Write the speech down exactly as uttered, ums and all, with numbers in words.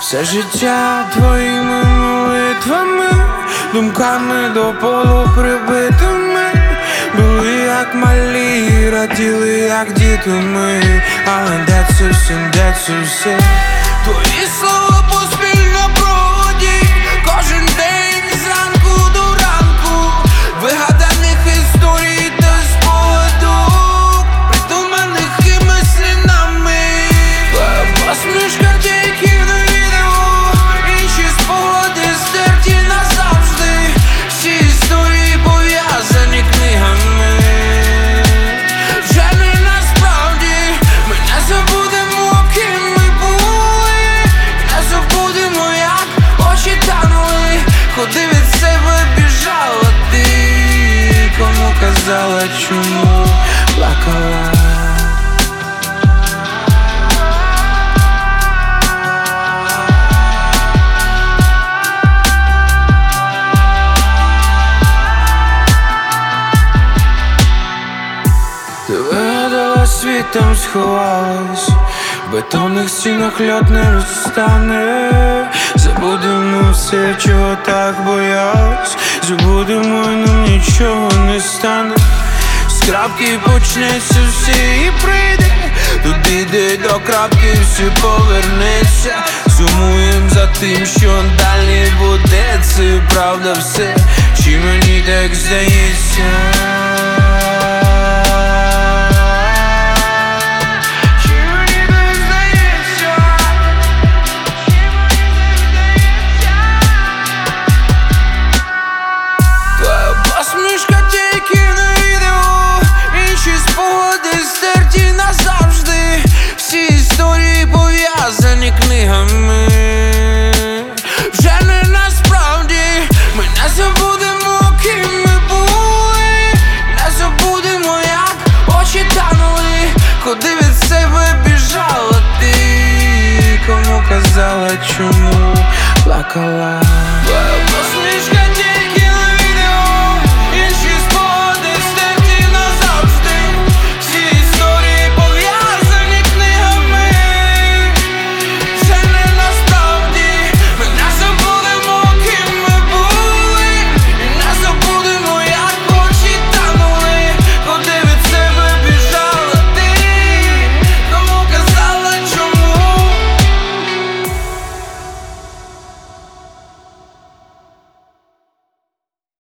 Все життя твоїми молитвами, думками до полу прибитими. Були як малі, раділи як діти ми. Але де це все, де це все? Твої слова поспіль на проводі, кожен день зранку до ранку. Вигаданих історій та спогадок, придуманих кимось нами. Твоя посмішка тільки на відео, інші спогади стерті назавжди. Всі історії пов'язані книгами. Вже не насправді, ми не забудемо, ким ми були. Не забудемо, як очі танули, куди від себе біжала ти. Кому казала, чому плакала. Ти вигадала світ, там сховалась, в бетонних стінах льод не розтане. Забудемо все, чого так боялась, забудемо і нам нічого не стане. З крапки почнеться все і прийде туди, де до крапки все повернеться. Сумуєм за тим, що далі буде. Це правда все, чи мені так здається? Посмішка тільки на відео, інші спогади стерті назавжди. Всі історії пов'язані книгами. Вже не насправді, ми не забудемо, ким ми були. Не забудемо, як очі танули, куди від себе біжала ти. Кому казала, чому плакала.